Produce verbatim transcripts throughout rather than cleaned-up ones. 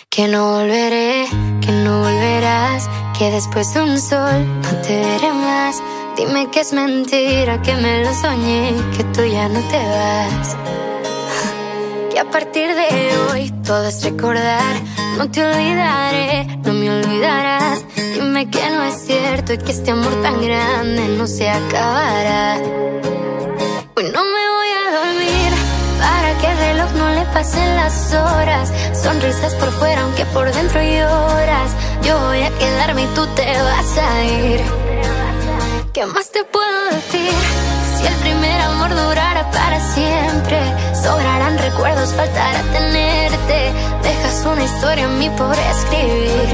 Que no volveré, que no volverás, que después de un sol no te veré más. Dime que es mentira, que me lo soñé, que tú ya no te vas. Que a partir de hoy todo es recordar. No te olvidaré, no me olvidarás. Dime que no es cierto y que este amor tan grande no se acabará. Hoy no me voy a dormir para que el reloj no le pasen las horas. Sonrisas por fuera aunque por dentro lloras. Yo voy a quedarme y tú te vas a ir. ¿Qué más te puedo decir? Si el primer amor durara para siempre, sobrarán recuerdos, faltará tenerte. Dejas una historia en mí por escribir.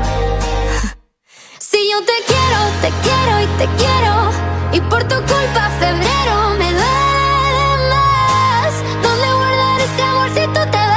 Si yo te quiero, te quiero y te quiero, y por tu culpa febrero me duele más. ¿Dónde guardar este amor si tú te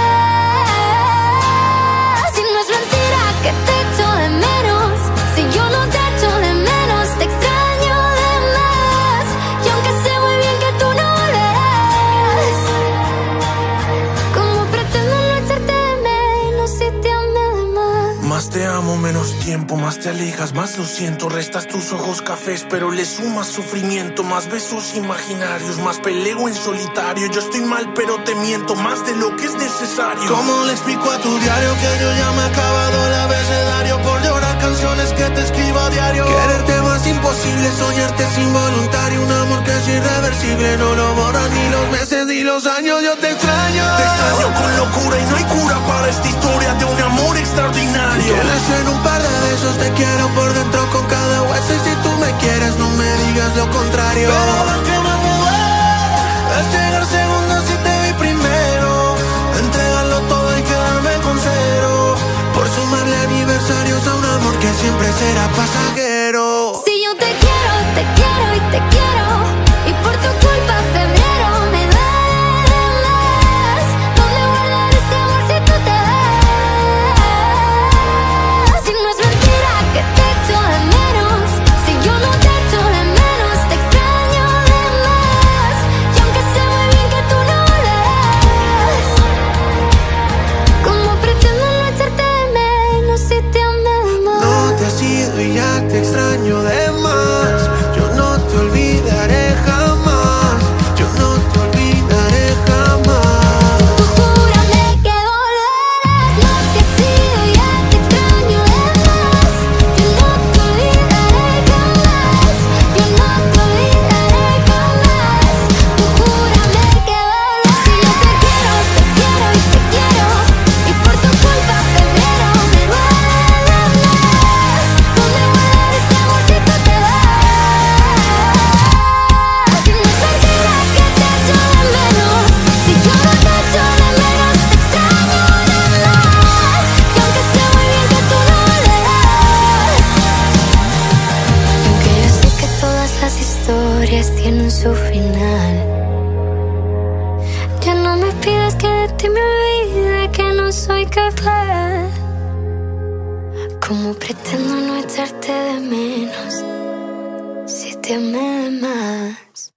vas? Si no es mentira que te echo de menos, si yo no te echo de menos, te extraño de más. Y aunque sé muy bien que tú no volverás, ¿cómo pretendo no echarte de menos si te amé de más? Más te amo, menos tiempo, más te alejas, más lo siento. Restas tus ojos cafés, pero le sumas sufrimiento. Más besos imaginarios, más peleo en solitario. Yo estoy mal, pero te miento más de lo que es necesario. ¿Cómo le explico a tu diario que yo ya me he acabado el abecedario por llorar canciones que te escribo a diario? Quererte más imposible, soñarte es involuntario. Un amor que es irreversible, no lo borran ni los meses ni los años. Yo te extraño, te extraño con locura y no hay cura para esta historia de un amor extraordinario. Que le en un par de besos, te quiero por dentro con cada hueso. Y si tú me quieres, no me digas lo contrario. Pero lo que más me duele es llegar segundo si te vi primero. Entregarlo todo y quedarme con cero, por sumarle aniversarios a un amor que siempre será pasajero. Si yo te quiero, te quiero y te quiero, y por tu culpa febrero me duele más. ¿Dónde guardar este amor si tú te vas? Si no es mentira que te echo de menos, si yo no te echo de menos, te extraño de más. Y aunque sé muy bien que tú no volverás, ¿cómo pretendo no echarte de menos si te amé de más? No te has ido y ya te extraño de más. Yo no te olvidaré jamás. Yo no te olvidaré jamás. Tú júrame que volverás. No te has ido y ya te extraño de más. Yo no te olvidaré jamás. Yo no te olvidaré jamás. Tú júrame que volverás. Si yo te quiero, te quiero y te quiero, y por tu culpa febrero me duele más. ¿Dónde guardar este amor si tú te vas? Si no es mentira que te echo de menos, si yo no te echo de menos, te extraño de más. Y aunque sé muy bien que tú no volverás, y aunque yo sé que todas las historias tienen su final, ya no me pidas que de ti me olvide, que no soy capaz. ¿Cómo pretendo no echarte de menos si te amé de más?